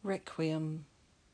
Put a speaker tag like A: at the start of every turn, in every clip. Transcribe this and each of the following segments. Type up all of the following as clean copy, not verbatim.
A: Requiem.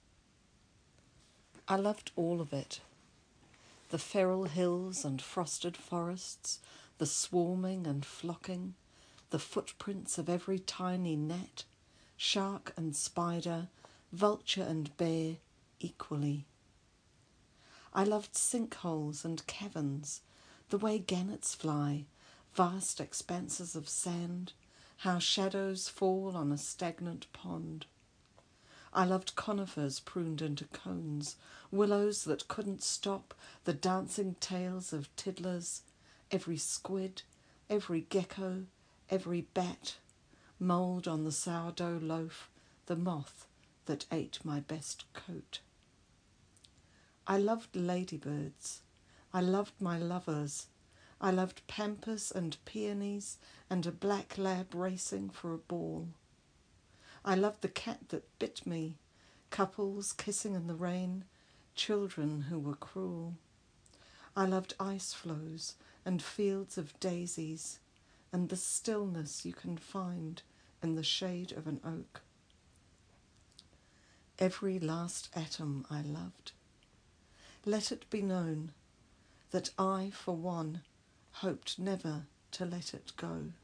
A: I loved all of it. The feral hills and frosted forests, the swarming and flocking, the footprints of every tiny net, shark and spider, vulture and bear, equally. I loved sinkholes and caverns, the way gannets fly, vast expanses of sand, how shadows fall on a stagnant pond. I loved conifers pruned into cones, willows that couldn't stop, the dancing tails of tiddlers, every squid, every gecko, every bat, mould on the sourdough loaf, the moth that ate my best coat. I loved ladybirds. I loved my lovers. I loved pampas and peonies and a black lab racing for a ball. I loved the cat that bit me, couples kissing in the rain, children who were cruel. I loved ice floes and fields of daisies and the stillness you can find in the shade of an oak. Every last atom I loved. Let it be known that I, for one, hoped never to let it go.